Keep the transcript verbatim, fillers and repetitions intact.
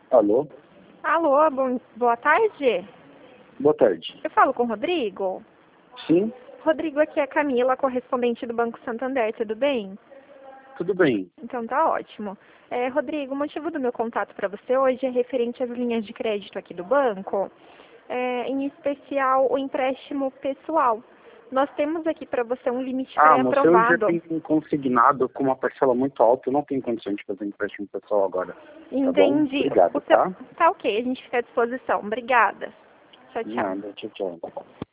Alô? Alô, bom, boa tarde. Boa tarde. Eu falo com o Rodrigo? Sim, Rodrigo, aqui é a Camila, correspondente do Banco Santander, tudo bem? tudo bem. Então tá ótimo. É, Rodrigo, o motivo do meu contato para você hoje é referente às linhas de crédito aqui do banco, é, em especial o empréstimo pessoal. Nós temos aqui para você um limite Ah, mas eu já pré-aprovado. tenho consignado com uma parcela muito alta, eu não tenho condições de fazer empréstimo pessoal agora. Tá bom? Entendi. Obrigado, O seu... tá? Tá ok, a gente fica à disposição. Obrigada. Tchau, tchau. Nada, tchau, tchau.